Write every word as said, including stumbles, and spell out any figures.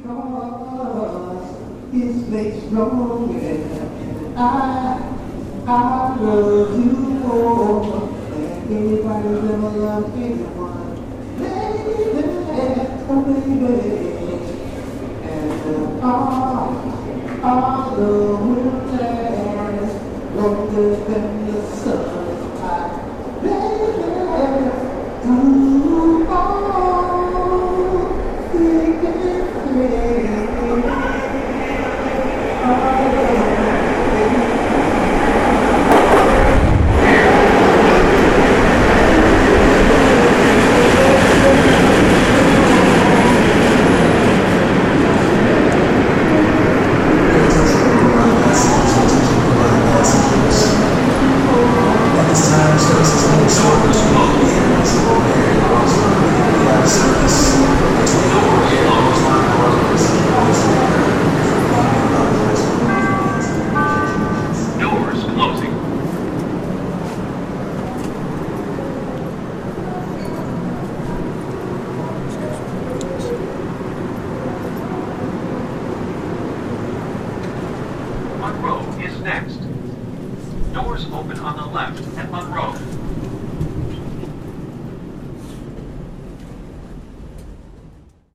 because it's made stronger. I, I love you more than anybody's ever loved anyone. Baby, oh baby, and uh, all, all the winter longer than the sun is hot. Baby, through all thick and thin. Monroe is next. Doors open on the left at Monroe.